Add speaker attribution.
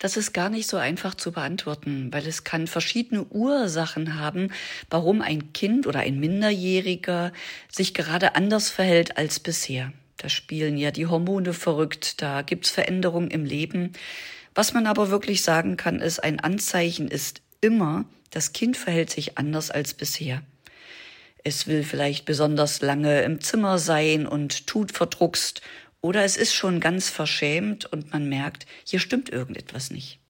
Speaker 1: Das ist gar nicht so einfach zu beantworten, weil es kann verschiedene Ursachen haben, warum ein Kind oder ein Minderjähriger sich gerade anders verhält als bisher. Da spielen ja die Hormone verrückt, da gibt's Veränderungen im Leben. Was man aber wirklich sagen kann, ist, ein Anzeichen ist immer, das Kind verhält sich anders als bisher. Es will vielleicht besonders lange im Zimmer sein und tut verdruckst, oder es ist schon ganz verschämt und man merkt, hier stimmt irgendetwas nicht.